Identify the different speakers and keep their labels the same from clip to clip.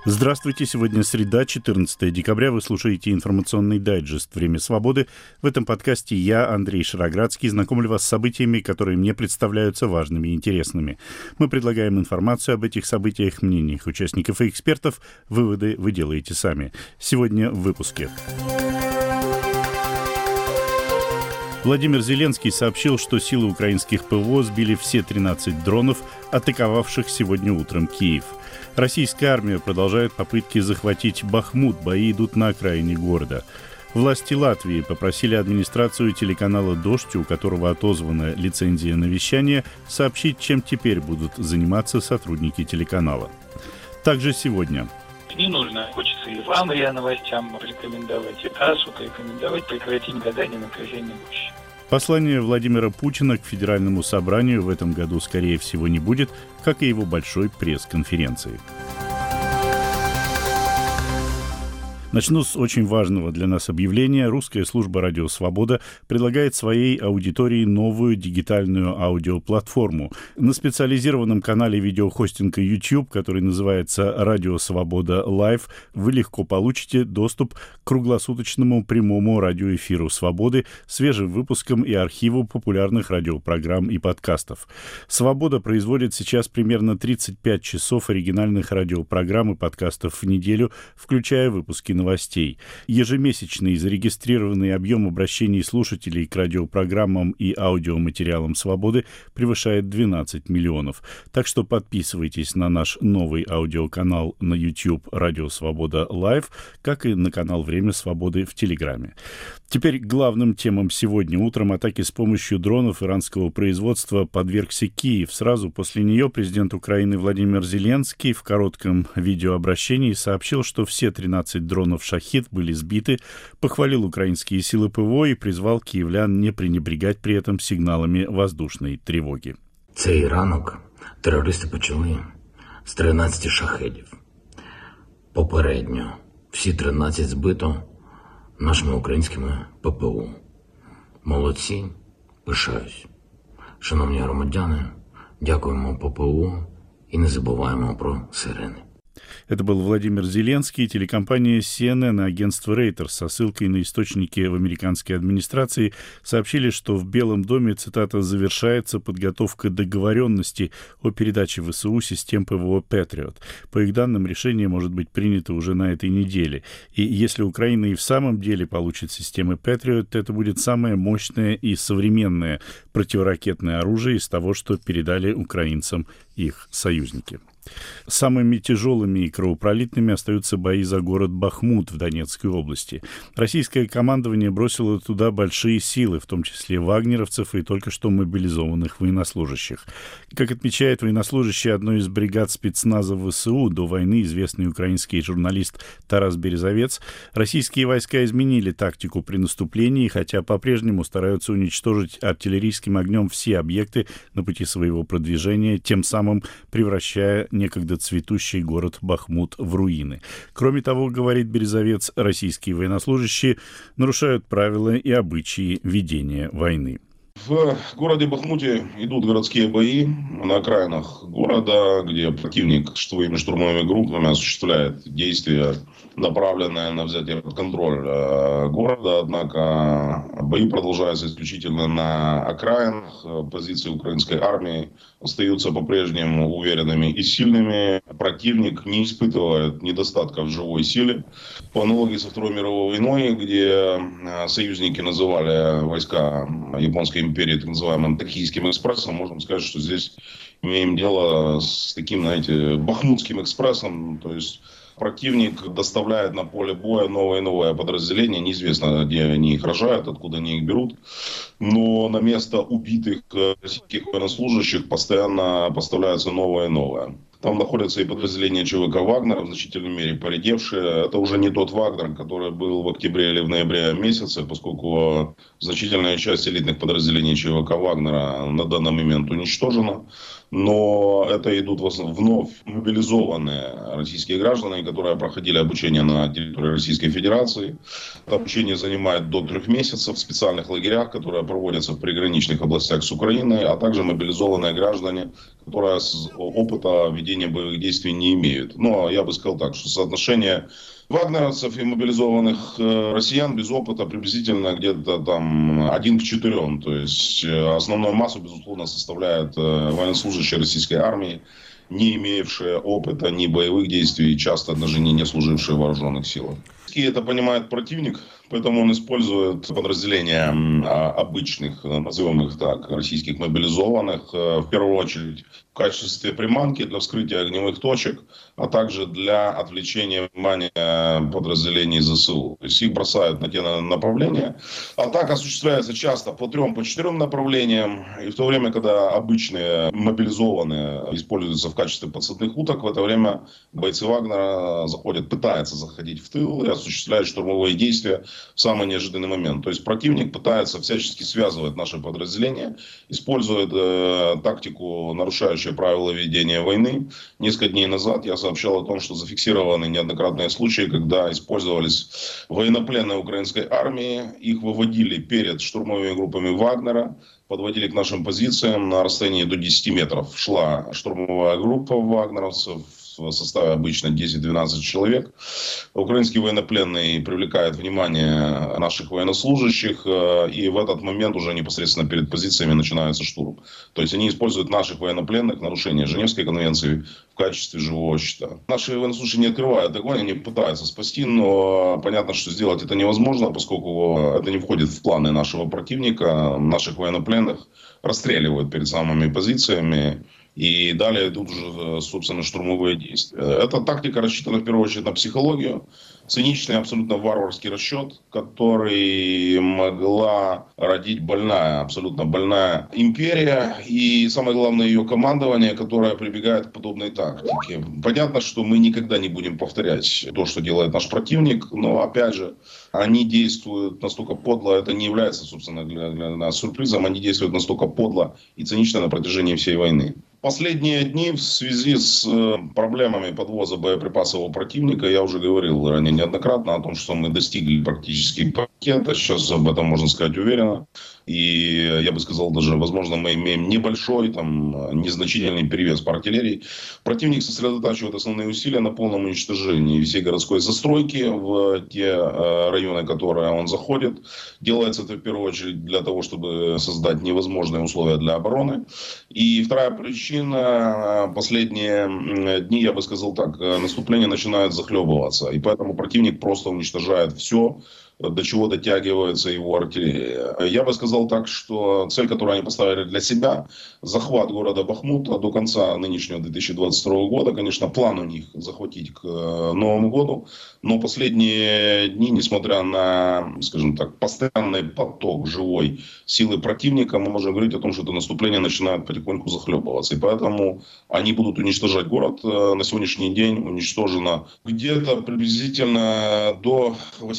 Speaker 1: Здравствуйте, сегодня среда, 14 декабря. Вы слушаете информационный дайджест «Время свободы». В этом подкасте я, Андрей Шароградский, знакомлю вас с событиями, которые мне представляются важными и интересными. Мы предлагаем информацию об этих событиях, мнениях участников и экспертов. Выводы вы делаете сами. Сегодня в выпуске. Владимир Зеленский сообщил, что силы украинских ПВО сбили все 13 дронов, атаковавших сегодня утром Киев. Российская армия продолжает попытки захватить Бахмут, бои идут на окраине города. Власти Латвии попросили администрацию телеканала «Дождь», у которого отозвана лицензия на вещание, сообщить, чем теперь будут заниматься сотрудники телеканала. Также сегодня.
Speaker 2: Не нужно, хочется и вам, РИА Новостям рекомендовать, и ТАССу рекомендовать прекратить гадание на напряжения будущего.
Speaker 1: Послания Владимира Путина к Федеральному собранию в этом году, скорее всего, не будет, как и его большой пресс-конференции. Начну с очень важного для нас объявления. Русская служба «Радио Свобода» предлагает своей аудитории новую дигитальную аудиоплатформу. На специализированном канале видеохостинга YouTube, который называется «Радио Свобода Лайв», вы легко получите доступ к круглосуточному прямому радиоэфиру «Свободы», свежим выпускам и архиву популярных радиопрограмм и подкастов. «Свобода» производит сейчас примерно 35 часов оригинальных радиопрограмм и подкастов в неделю, включая выпуски новостей. Ежемесячный зарегистрированный объем обращений слушателей к радиопрограммам и аудиоматериалам «Свободы» превышает 12 миллионов. Так что подписывайтесь на наш новый аудиоканал на YouTube «Радио Свобода Лайв», как и на канал «Время свободы» в Телеграме. Теперь к главным темам сегодня. Утром атаки с помощью дронов иранского производства подвергся Киев. Сразу после нее президент Украины Владимир Зеленский в коротком видеообращении сообщил, что все 13 дронов «Шахид» были сбиты, похвалил украинские силы ПВО и призвал киевлян не пренебрегать при этом сигналами воздушной тревоги.
Speaker 3: Цей ранок терористи почали з 13 шахедів. Попередньо всі 13 збито нашими українськими ППО. Молодці, пишаюсь. Шановні громадяни, дякуємо ППО і не забуваємо про сирени.
Speaker 1: Это был Владимир Зеленский, телекомпания CNN и агентство Reuters со ссылкой на источники в американской администрации сообщили, что в Белом доме, цитата, «завершается подготовка договоренности о передаче ВСУ систем ПВО Patriot». По их данным, решение может быть принято уже на этой неделе. И если Украина и в самом деле получит системы Patriot, то это будет самое мощное и современное противоракетное оружие из того, что передали украинцам их союзники. Самыми тяжелыми и кровопролитными остаются бои за город Бахмут в Донецкой области. Российское командование бросило туда большие силы, в том числе вагнеровцев и только что мобилизованных военнослужащих. Как отмечает военнослужащий одной из бригад спецназа ВСУ, до войны известный украинский журналист Тарас Березовец, российские войска изменили тактику при наступлении, хотя по-прежнему стараются уничтожить артиллерийским огнем все объекты на пути своего продвижения, тем самым превращая некогда цветущий город Бахмут в руины. Кроме того, говорит Березовец, российские военнослужащие нарушают правила и обычаи ведения войны.
Speaker 4: В городе Бахмуте идут городские бои на окраинах города, где противник своими штурмовыми группами осуществляет действия, направленные на взятие под контроль города. Однако бои продолжаются исключительно на окраинах. Позиции украинской армии остаются по-прежнему уверенными и сильными. Противник не испытывает недостатка в живой силе. По аналогии со Второй мировой войной, где союзники называли войска Японской империи так называемым Токийским экспрессом, можем сказать, что здесь имеем дело с таким, знаете, Бахмутским экспрессом. То есть противник доставляет на поле боя новое и новое подразделение. Неизвестно, где они их рожают, откуда они их берут. Но на место убитых российских военнослужащих постоянно поставляется новое и новое. Там находятся и подразделения ЧВК «Вагнера», в значительной мере поредевшие. Это уже не тот «Вагнер», который был в октябре или в ноябре месяце, поскольку значительная часть элитных подразделений ЧВК «Вагнера» на данный момент уничтожена. но это идут вновь мобилизованные российские граждане, которые проходили обучение на территории Российской Федерации. Это обучение занимает до 3 месяцев в специальных лагерях, которые проводятся в приграничных областях с Украиной, а также мобилизованные граждане, которые опыта ведения боевых действий не имеют. Но я бы сказал так, что соотношение вагнеровцев и мобилизованных россиян без опыта приблизительно где-то там 1 к 4. То есть основную массу, безусловно, составляют военнослужащие российской армии, не имеющие опыта ни боевых действий, часто даже не служившие в вооруженных силах. И это понимает противник, поэтому он использует подразделения обычных, назовем их так, российских мобилизованных, в первую очередь в качестве приманки для вскрытия огневых точек, а также для отвлечения внимания подразделений ЗСУ. То есть их бросают на те направления. Атака осуществляется часто по 3-4 направлениям, и в то время, когда обычные мобилизованные используются в качестве подсадных уток, в это время бойцы Вагнера пытаются заходить в тыл и осуществляют штурмовые действия в самый неожиданный момент. То есть противник пытается всячески связывать наши подразделения, использует тактику, нарушающую правила ведения войны. Несколько дней назад я сообщал о том, что зафиксированы неоднократные случаи, когда использовались военнопленные украинской армии, их выводили перед штурмовыми группами Вагнера, подводили к нашим позициям, на расстоянии до 10 метров шла штурмовая группа вагнеровцев, в составе обычно 10-12 человек. Украинские военнопленные привлекают внимание наших военнослужащих, и в этот момент уже непосредственно перед позициями начинается штурм. То есть они используют наших военнопленных, нарушение Женевской конвенции, в качестве живого щита. Наши военнослужащие не открывают огонь, они пытаются спасти, но понятно, что сделать это невозможно, поскольку это не входит в планы нашего противника. Наших военнопленных расстреливают перед самыми позициями. И далее идут уже, собственно, штурмовые действия. Эта тактика рассчитана в первую очередь на психологию. Циничный, абсолютно варварский расчет, который могла родить абсолютно больная империя. И самое главное, ее командование, которое прибегает к подобной тактике. Понятно, что мы никогда не будем повторять то, что делает наш противник. Но, опять же, они действуют настолько подло. Это не является, собственно, для нас сюрпризом. Они действуют настолько подло и цинично на протяжении всей войны. Последние дни в связи с проблемами подвоза боеприпасов у противника, я уже говорил ранее неоднократно о том, что мы достигли практически пакета. Сейчас об этом можно сказать уверенно. И я бы сказал даже, возможно, мы имеем небольшой, незначительный перевес по артиллерии. Противник сосредотачивает основные усилия на полном уничтожении всей городской застройки в те районы, в которые он заходит. Делается это в первую очередь для того, чтобы создать невозможные условия для обороны. И вторая причина, последние дни, я бы сказал так, наступление начинает захлебываться. И поэтому противник просто уничтожает все, до чего дотягивается его артиллерия. Я бы сказал так, что цель, которую они поставили для себя, захват города Бахмута до конца нынешнего 2022 года. Конечно, план у них захватить к Новому году. Но последние дни, несмотря на, скажем так, постоянный поток живой силы противника, мы можем говорить о том, что это наступление начинает потихоньку захлебываться. И поэтому они будут уничтожать город. На сегодняшний день уничтожено где-то приблизительно до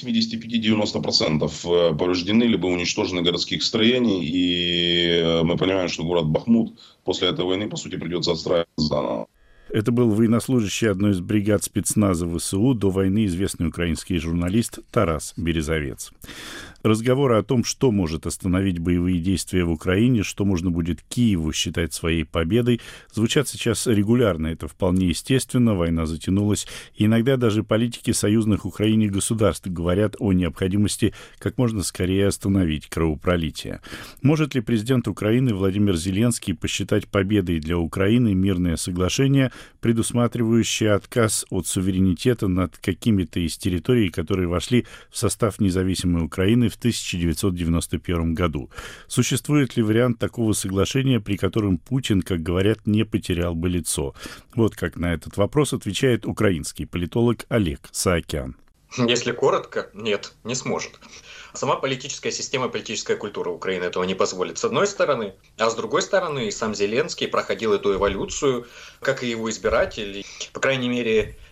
Speaker 4: 85-90% повреждены либо уничтожены городских строений. И мы понимаем, что город Бахмут после этой войны, по сути, придется отстраивать заново.
Speaker 1: Это был военнослужащий одной из бригад спецназа ВСУ, до войны известный украинский журналист Тарас Березовец. Разговоры о том, что может остановить боевые действия в Украине, что можно будет Киеву считать своей победой, звучат сейчас регулярно. Это вполне естественно, война затянулась. И иногда даже политики союзных Украине государств говорят о необходимости как можно скорее остановить кровопролитие. Может ли президент Украины Владимир Зеленский посчитать победой для Украины мирное соглашение, предусматривающее отказ от суверенитета над какими-то из территорий, которые вошли в состав независимой Украины в 1991 году? Существует ли вариант такого соглашения, при котором Путин, как говорят, не потерял бы лицо? Вот как на этот вопрос отвечает украинский политолог Олег Саакян.
Speaker 5: Если коротко, нет, не сможет. Сама политическая система, политическая культура Украины этого не позволит, с одной стороны. А с другой стороны, сам Зеленский проходил эту эволюцию, как и его избиратели. По крайней мере,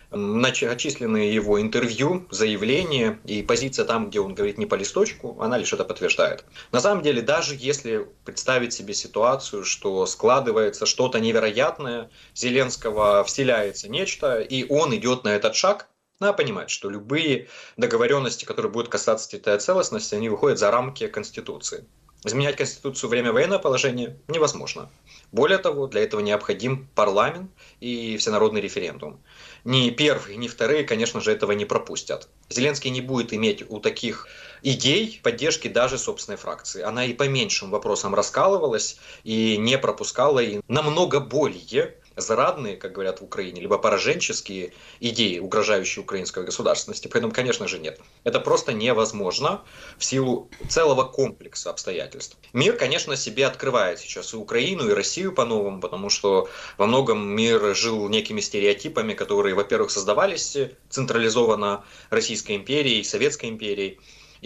Speaker 5: Многочисленные его интервью, заявления и позиция там, где он говорит не по листочку, она лишь это подтверждает. На самом деле, даже если представить себе ситуацию, что складывается что-то невероятное, Зеленского вселяется нечто, и он идет на этот шаг, надо понимать, что любые договоренности, которые будут касаться территориальной целостности, они выходят за рамки Конституции. Изменять Конституцию во время военного положения невозможно. Более того, для этого необходим парламент и всенародный референдум. Ни первые, ни вторые, конечно же, этого не пропустят. Зеленский не будет иметь у таких идей поддержки даже собственной фракции. Она и по меньшим вопросам раскалывалась и не пропускала и намного более зарадные, как говорят в Украине, либо пораженческие идеи, угрожающие украинской государственности. Поэтому, конечно же, нет. Это просто невозможно в силу целого комплекса обстоятельств. Мир, конечно, себе открывает сейчас и Украину, и Россию по-новому, потому что во многом мир жил некими стереотипами, которые, во-первых, создавались централизованно Российской империей, Советской империей,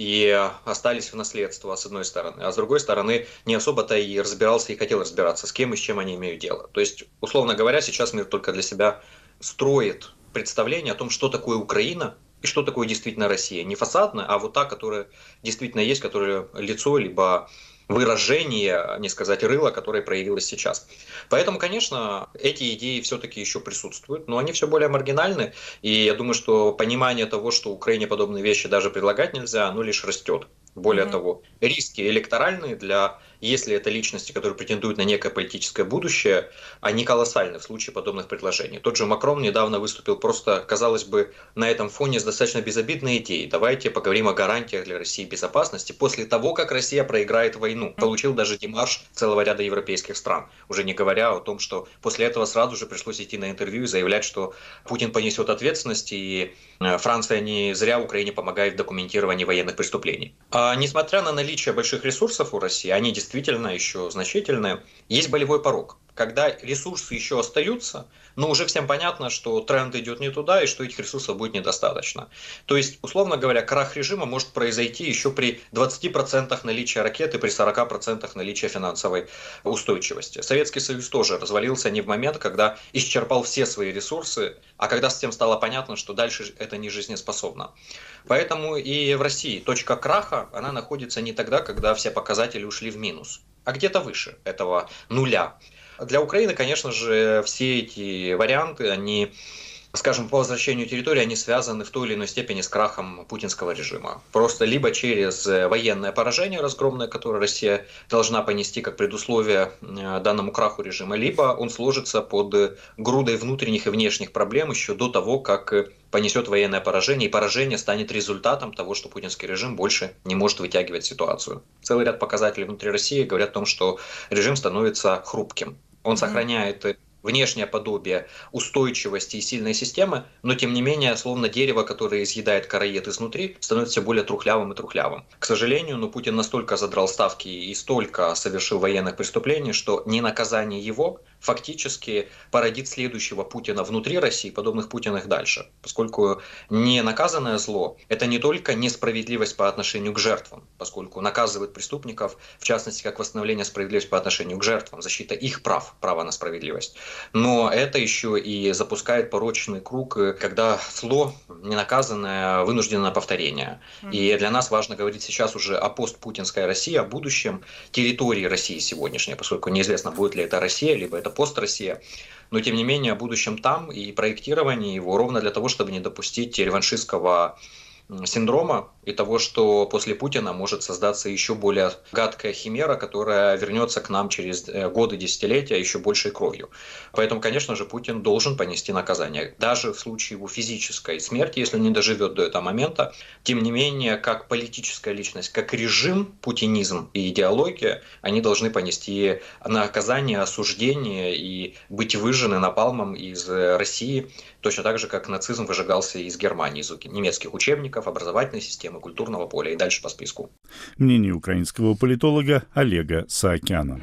Speaker 5: и остались в наследство, с одной стороны. А с другой стороны, не особо-то и разбирался, и хотел разбираться, с кем и с чем они имеют дело. То есть, условно говоря, сейчас мир только для себя строит представление о том, что такое Украина и что такое действительно Россия. Не фасадная, а вот та, которая действительно есть, которая лицо, либо выражение, не сказать рыло, которое проявилось сейчас. Поэтому, конечно, эти идеи все-таки еще присутствуют, но они все более маргинальны, и я думаю, что понимание того, что Украине подобные вещи даже предлагать нельзя, оно лишь растет. Более того, риски электоральные если это личности, которые претендуют на некое политическое будущее, они колоссальны в случае подобных предложений. Тот же Макрон недавно выступил просто, казалось бы, на этом фоне с достаточно безобидной идеей. Давайте поговорим о гарантиях для России безопасности после того, как Россия проиграет войну. Получил даже демарш целого ряда европейских стран. Уже не говоря о том, что после этого сразу же пришлось идти на интервью и заявлять, что Путин понесет ответственность, и Франция не зря Украине помогает в документировании военных преступлений. Несмотря на наличие больших ресурсов у России, они действительно еще значительные, есть болевой порог. Когда ресурсы еще остаются, но уже всем понятно, что тренд идет не туда и что этих ресурсов будет недостаточно. То есть, условно говоря, крах режима может произойти еще при 20% наличия ракет и при 40% наличия финансовой устойчивости. Советский Союз тоже развалился не в момент, когда исчерпал все свои ресурсы, а когда с тем стало понятно, что дальше это не жизнеспособно. Поэтому и в России точка краха, она находится не тогда, когда все показатели ушли в минус, а где-то выше этого нуля. Для Украины, конечно же, все эти варианты, они, скажем, по возвращению территории, они связаны в той или иной степени с крахом путинского режима. Просто либо через военное поражение разгромное, которое Россия должна понести как предусловие данному краху режима, либо он сложится под грудой внутренних и внешних проблем еще до того, как понесет военное поражение, и поражение станет результатом того, что путинский режим больше не может вытягивать ситуацию. Целый ряд показателей внутри России говорят о том, что режим становится хрупким. Он сохраняет внешнее подобие устойчивости и сильной системы, но тем не менее, словно дерево, которое изъедает короед изнутри, становится все более трухлявым и трухлявым. К сожалению, Путин настолько задрал ставки и столько совершил военных преступлений, что ненаказание его фактически породит следующего Путина внутри России, подобных Путинах дальше. Поскольку ненаказанное зло – это не только несправедливость по отношению к жертвам, поскольку наказывает преступников, в частности, как восстановление справедливости по отношению к жертвам, защита их прав, права на справедливость. Но это еще и запускает порочный круг, когда зло ненаказанное вынуждено на повторение. И для нас важно говорить сейчас уже о постпутинской России, о будущем территории России сегодняшней, поскольку неизвестно, будет ли это Россия, либо это пост-Россия. Но тем не менее о будущем там и проектировании его ровно для того, чтобы не допустить реваншистского синдрома и того, что после Путина может создаться еще более гадкая химера, которая вернется к нам через годы, десятилетия еще большей кровью. Поэтому, конечно же, Путин должен понести наказание. Даже в случае его физической смерти, если он не доживет до этого момента, тем не менее, как политическая личность, как режим, путинизм и идеология, они должны понести наказание, осуждение и быть выжжены напалмом из России, точно так же, как нацизм выжигался из Германии, из немецких учебников, образовательной системы, культурного поля и дальше по списку.
Speaker 1: Мнение украинского политолога Олега Саакяна.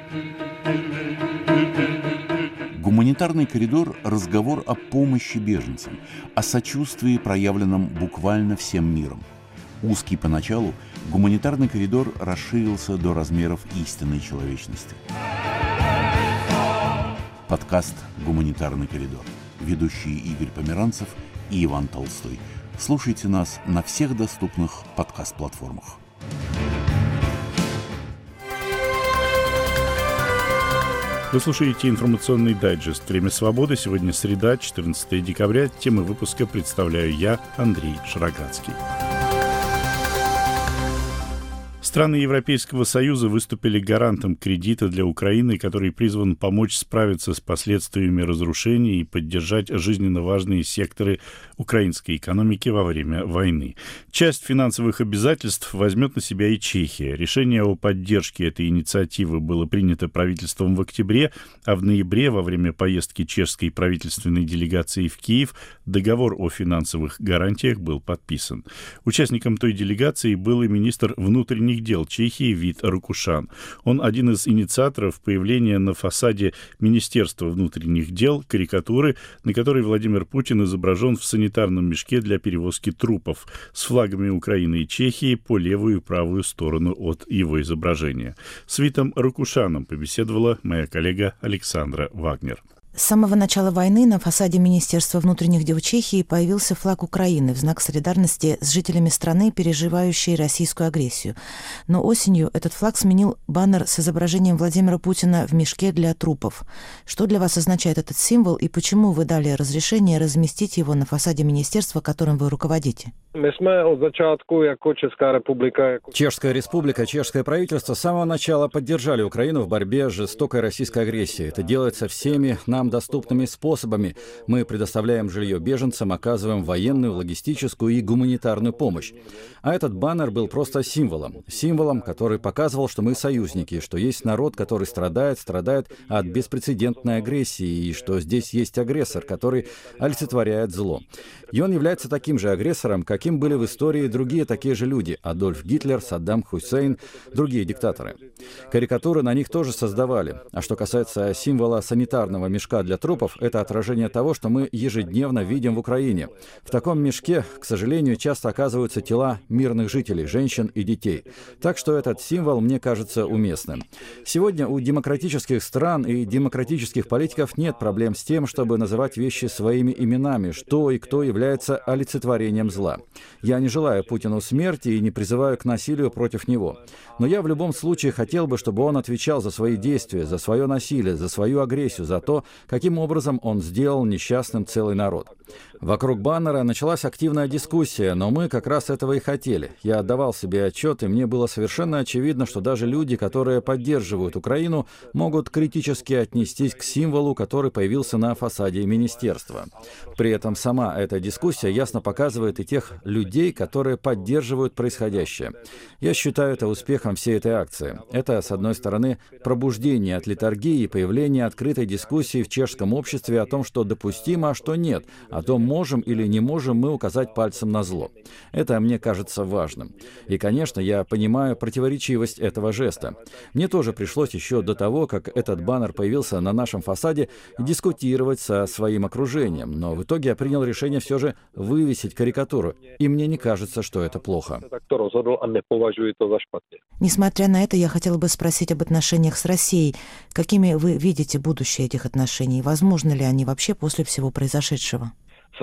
Speaker 6: Гуманитарный коридор – разговор о помощи беженцам, о сочувствии, проявленном буквально всем миром. Узкий поначалу, гуманитарный коридор расширился до размеров истинной человечности. Подкаст «Гуманитарный коридор». ведущие Игорь Померанцев и Иван Толстой. Слушайте нас на всех доступных подкаст-платформах.
Speaker 1: Вы слушаете информационный дайджест «Время свободы». Сегодня среда, 14 декабря. Темы выпуска представляю я, Андрей Шароградский. Страны Европейского Союза выступили гарантом кредита для Украины, который призван помочь справиться с последствиями разрушений и поддержать жизненно важные секторы украинской экономики во время войны. Часть финансовых обязательств возьмет на себя и Чехия. Решение о поддержке этой инициативы было принято правительством в октябре, а в ноябре, во время поездки чешской правительственной делегации в Киев, договор о финансовых гарантиях был подписан. Участником той делегации был и министр внутренних дел Чехии Вит Ракушан. Он один из инициаторов появления на фасаде Министерства внутренних дел карикатуры, на которой Владимир Путин изображен в санитарном мешке для перевозки трупов с флагами Украины и Чехии по левую и правую сторону от его изображения. С Витом Ракушаном побеседовала моя коллега Александра Вагнер.
Speaker 7: С самого начала войны на фасаде Министерства внутренних дел Чехии появился флаг Украины в знак солидарности с жителями страны, переживающей российскую агрессию. Но осенью этот флаг сменил баннер с изображением Владимира Путина в мешке для трупов. Что для вас означает этот символ и почему вы дали разрешение разместить его на фасаде министерства, которым вы руководите?
Speaker 8: Чешская республика, чешское правительство с самого начала поддержали Украину в борьбе с жестокой российской агрессией. Это делается всеми нам доступными способами. Мы предоставляем жилье беженцам, оказываем военную, логистическую и гуманитарную помощь. А этот баннер был просто символом. Символом, который показывал, что мы союзники, что есть народ, который страдает от беспрецедентной агрессии, и что здесь есть агрессор, который олицетворяет зло. И он является таким же агрессором, каким были в истории другие такие же люди – Адольф Гитлер, Саддам Хусейн, другие диктаторы. Карикатуры на них тоже создавали. А что касается символа санитарного мешка для трупов, это отражение того, что мы ежедневно видим в Украине. В таком мешке, к сожалению, часто оказываются тела мирных жителей, женщин и детей. Так что этот символ, мне кажется, уместным. Сегодня у демократических стран и демократических политиков нет проблем с тем, чтобы называть вещи своими именами, что и кто является олицетворением зла. Я не желаю Путину смерти и не призываю к насилию против него. Но я в любом случае хотел бы, чтобы он отвечал за свои действия, за свое насилие, за свою агрессию, за то, каким образом он сделал несчастным целый народ. Вокруг баннера началась активная дискуссия, но мы как раз этого и хотели. Я отдавал себе отчет, и мне было совершенно очевидно, что даже люди, которые поддерживают Украину, могут критически отнестись к символу, который появился на фасаде министерства. При этом сама эта дискуссия ясно показывает и тех людей, которые поддерживают происходящее. Я считаю это успехом всей этой акции. Это, с одной стороны, пробуждение от летаргии и появление открытой дискуссии в чешском обществе о том, что допустимо, а что нет, о том, можем или не можем мы указать пальцем на зло. Это, мне кажется, важным. И, конечно, я понимаю противоречивость этого жеста. Мне тоже пришлось еще до того, как этот баннер появился на нашем фасаде, дискутировать со своим окружением, но в итоге я принял решение все же вывесить карикатуру, и мне не кажется, что это плохо.
Speaker 7: Несмотря на это, я хотела бы спросить об отношениях с Россией. Какими вы видите будущее этих отношений? Возможно ли они вообще после всего произошедшего?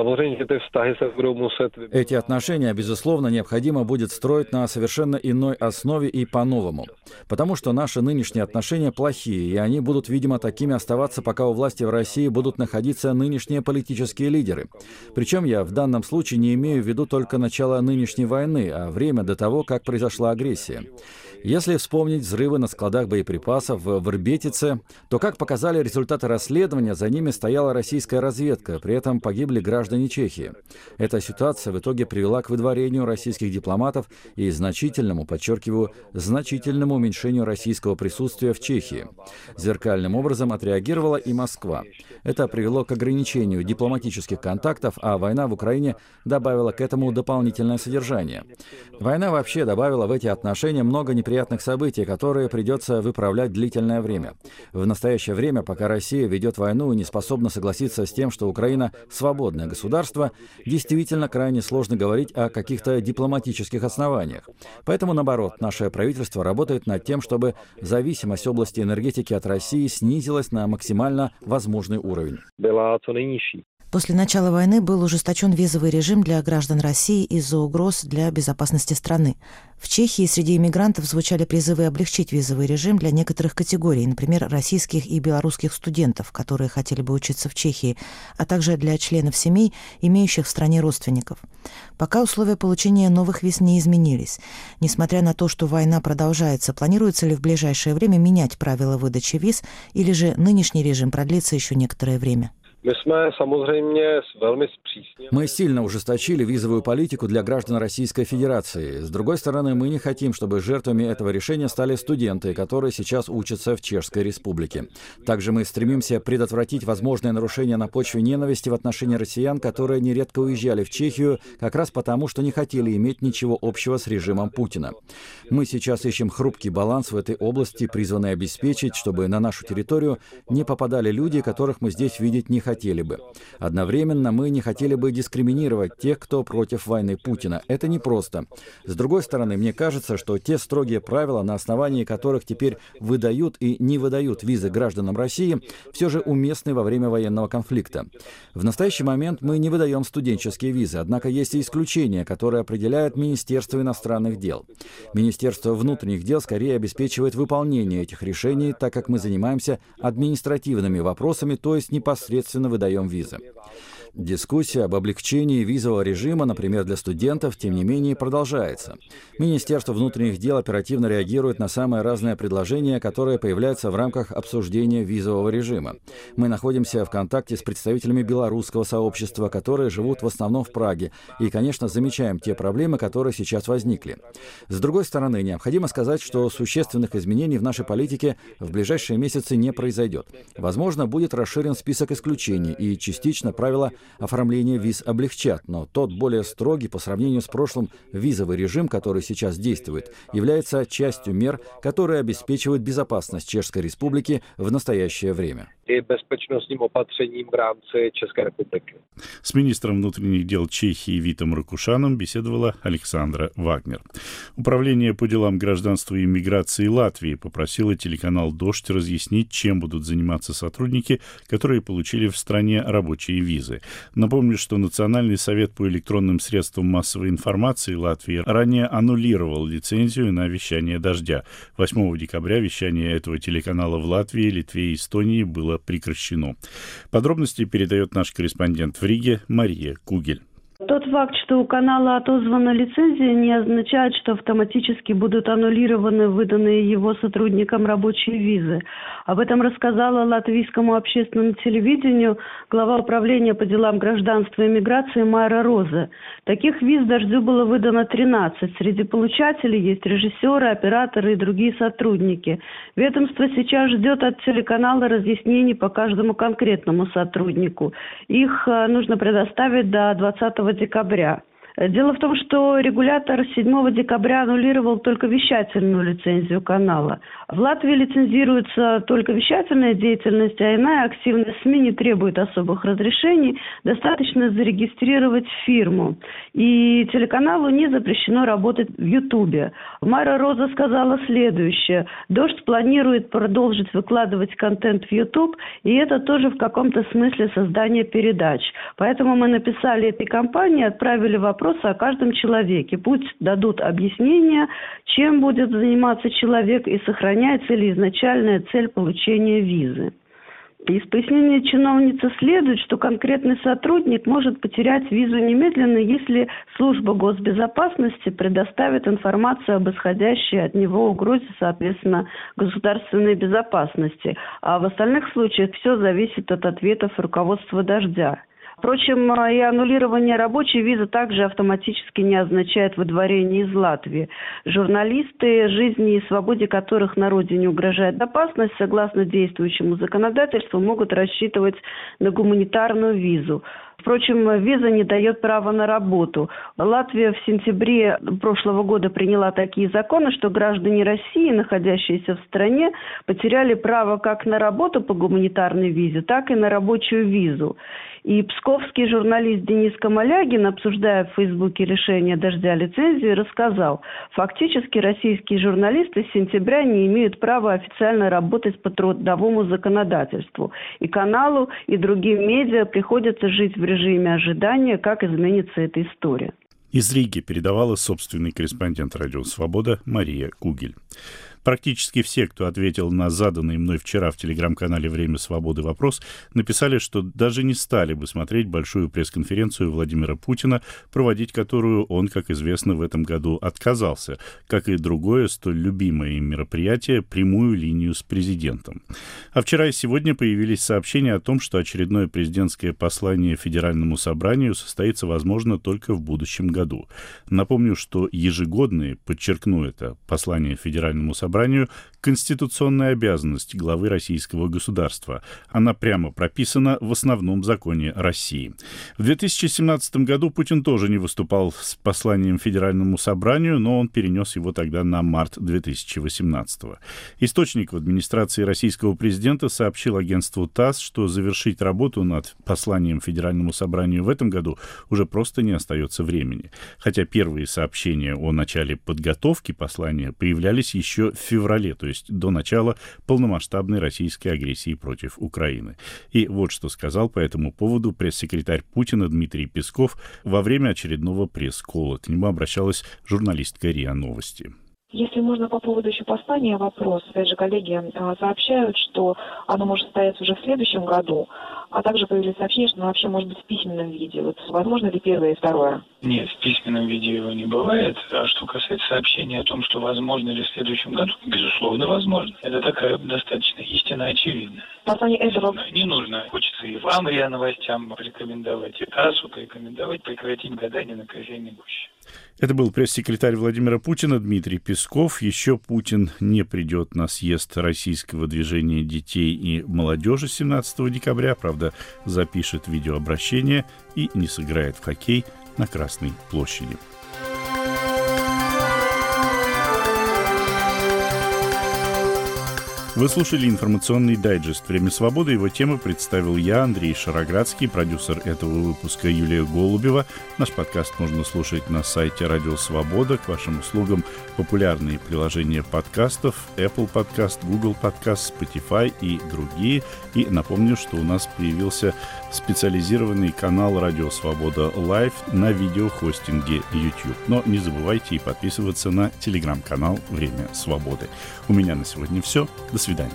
Speaker 8: Эти отношения, безусловно, необходимо будет строить на совершенно иной основе и по-новому. Потому что наши нынешние отношения плохие, и они будут, видимо, такими оставаться, пока у власти в России будут находиться нынешние политические лидеры. Причем я в данном случае не имею в виду только начало нынешней войны, а время до того, как произошла агрессия. Если вспомнить взрывы на складах боеприпасов в Ирбетице, то, как показали результаты расследования, за ними стояла российская разведка, при этом погибли граждане Чехии. Эта ситуация в итоге привела к выдворению российских дипломатов и значительному, подчеркиваю, значительному уменьшению российского присутствия в Чехии. Зеркальным образом отреагировала и Москва. Это привело к ограничению дипломатических контактов, а война в Украине добавила к этому дополнительное содержание. Война вообще добавила в эти отношения много неприятных событий, которые придется выправлять длительное время. В настоящее время, пока Россия ведет войну и не способна согласиться с тем, что Украина свободное государство, действительно крайне сложно говорить о каких-то дипломатических основаниях. Поэтому, наоборот, наше правительство работает над тем, чтобы зависимость области энергетики от России снизилась на максимально возможный уровень.
Speaker 7: После начала войны был ужесточен визовый режим для граждан России из-за угроз для безопасности страны. В Чехии среди иммигрантов звучали призывы облегчить визовый режим для некоторых категорий, например, российских и белорусских студентов, которые хотели бы учиться в Чехии, а также для членов семей, имеющих в стране родственников. Пока условия получения новых виз не изменились. Несмотря на то, что война продолжается, планируется ли в ближайшее время менять правила выдачи виз, или же нынешний режим продлится еще некоторое время?
Speaker 8: Мы сильно ужесточили визовую политику для граждан Российской Федерации. С другой стороны, мы не хотим, чтобы жертвами этого решения стали студенты, которые сейчас учатся в Чешской Республике. Также мы стремимся предотвратить возможные нарушения на почве ненависти в отношении россиян, которые нередко уезжали в Чехию как раз потому, что не хотели иметь ничего общего с режимом Путина. Мы сейчас ищем хрупкий баланс в этой области, призванный обеспечить, чтобы на нашу территорию не попадали люди, которых мы здесь видеть не хотели бы. Одновременно мы не хотели бы дискриминировать тех, кто против войны Путина. Это непросто. С другой стороны, мне кажется, что те строгие правила, на основании которых теперь выдают и не выдают визы гражданам России, все же уместны во время военного конфликта. В настоящий момент мы не выдаем студенческие визы, однако есть и исключения, которые определяет Министерство иностранных дел. Министерство внутренних дел скорее обеспечивает выполнение этих решений, так как мы занимаемся административными вопросами, то есть непосредственно выдаем визы. Дискуссия об облегчении визового режима, например, для студентов, тем не менее, продолжается. Министерство внутренних дел оперативно реагирует на самые разные предложения, которые появляются в рамках обсуждения визового режима. Мы находимся в контакте с представителями белорусского сообщества, которые живут в основном в Праге, и, конечно, замечаем те проблемы, которые сейчас возникли. С другой стороны, необходимо сказать, что существенных изменений в нашей политике в ближайшие месяцы не произойдет. Возможно, будет расширен список исключений, и частично правила оформления виз облегчат, но тот более строгий по сравнению с прошлым визовый режим, который сейчас действует, является частью мер, которые обеспечивают безопасность Чешской Республики в настоящее время.
Speaker 1: С министром внутренних дел Чехии Витом Ракушаном беседовала Александра Вагнер. Управление по делам гражданства и иммиграции Латвии попросило телеканал «Дождь» разъяснить, чем будут заниматься сотрудники, которые получили в стране рабочие визы. Напомню, что Национальный совет по электронным средствам массовой информации Латвии ранее аннулировал лицензию на вещание «Дождя». 8 декабря вещание этого телеканала в Латвии, Литве и Эстонии было прекращено. Подробности передает наш корреспондент в Риге Мария Кугель.
Speaker 9: Тот факт, что у канала отозвана лицензия, не означает, что автоматически будут аннулированы выданные его сотрудникам рабочие визы. Об этом рассказала латвийскому общественному телевидению глава управления по делам гражданства и миграции Майра Роза. Таких виз «Дождю» было выдано 13. Среди получателей есть режиссеры, операторы и другие сотрудники. Ведомство сейчас ждет от телеканала разъяснений по каждому конкретному сотруднику. Их нужно предоставить до 20 декабря. Дело в том, что регулятор 7 декабря аннулировал только вещательную лицензию канала. В Латвии лицензируется только вещательная деятельность, а иная активность СМИ не требует особых разрешений. Достаточно зарегистрировать фирму. И телеканалу не запрещено работать в Ютубе. Майра Роза сказала следующее. «Дождь» планирует продолжить выкладывать контент в Ютуб, и это тоже в каком-то смысле создание передач. Поэтому мы написали этой компании, отправили вопрос о каждом человеке. Пусть дадут объяснение, чем будет заниматься человек и сохраняется ли изначальная цель получения визы. Из пояснения чиновницы следует, что конкретный сотрудник может потерять визу немедленно, если служба госбезопасности предоставит информацию об исходящей от него угрозе, соответственно, государственной безопасности. А в остальных случаях все зависит от ответов руководства «Дождя». Впрочем, и аннулирование рабочей визы также автоматически не означает выдворение из Латвии. Журналисты, жизни и свободе которых на родине угрожает опасность, согласно действующему законодательству, могут рассчитывать на гуманитарную визу. Впрочем, виза не дает права на работу. Латвия в сентябре прошлого года приняла такие законы, что граждане России, находящиеся в стране, потеряли право как на работу по гуманитарной визе, так и на рабочую визу. И вскоре Псковский журналист Денис Камалягин, обсуждая в Фейсбуке решение «Дождя» лицензии, рассказал, фактически российские журналисты с сентября не имеют права официально работать по трудовому законодательству. И каналу, и другим медиа приходится жить в режиме ожидания, как изменится эта история.
Speaker 1: Из Риги передавала собственный корреспондент «Радио Свобода» Мария Кугель. Практически все, кто ответил на заданный мной вчера в телеграм-канале «Время свободы» вопрос, написали, что даже не стали бы смотреть большую пресс-конференцию Владимира Путина, проводить которую он, как известно, в этом году отказался, как и другое столь любимое им мероприятие «Прямую линию с президентом». А вчера и сегодня появились сообщения о том, что очередное президентское послание Федеральному собранию состоится, возможно, только в будущем году. Напомню, что ежегодные, подчеркну это, послание Федеральному собранию – конституционная обязанность главы российского государства. Она прямо прописана в основном законе России. В 2017 году Путин тоже не выступал с посланием Федеральному собранию, но он перенес его тогда на март 2018. Источник в администрации российского президента сообщил агентству ТАСС, что завершить работу над посланием Федеральному собранию в этом году уже просто не остается времени. Хотя первые сообщения о начале подготовки послания появлялись еще в феврале, то есть до начала полномасштабной российской агрессии против Украины. И вот что сказал по этому поводу пресс-секретарь Путина Дмитрий Песков во время очередного пресс-колла. К нему обращалась журналистка РИА Новости.
Speaker 10: Если можно по поводу еще послания вопрос. Опять же, коллеги сообщают, что оно может состояться уже в следующем году, а также появились сообщения, что оно вообще может быть в письменном виде. Вот возможно ли первое и второе?
Speaker 2: Нет, в письменном виде его не бывает. А что касается сообщения о том, что возможно ли в следующем году, безусловно, возможно. Это такая достаточно истина очевидна.
Speaker 10: Послание этого...
Speaker 2: Не нужно. Хочется и вам, РИА Новостям, порекомендовать, и ТАССу порекомендовать прекратить гадание на кофейной гуще.
Speaker 1: Это был пресс-секретарь Владимира Путина Дмитрий Песков. Еще Путин не придет на съезд российского движения детей и молодежи 17 декабря. Правда, запишет видеообращение и не сыграет в хоккей на Красной площади. Вы слушали информационный дайджест «Время свободы». Его темы представил я, Андрей Шароградский, продюсер этого выпуска Юлия Голубева. Наш подкаст можно слушать на сайте «Радио Свобода». К вашим услугам популярные приложения подкастов Apple Podcast, Google Podcast, Spotify и другие. И напомню, что у нас появился специализированный канал «Радио Свобода Лайв» на видеохостинге YouTube. Но не забывайте и подписываться на телеграм-канал «Время свободы». У меня на сегодня все. До свидания.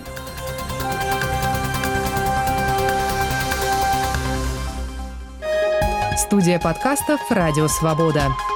Speaker 11: Студия подкастов «Радио Свобода».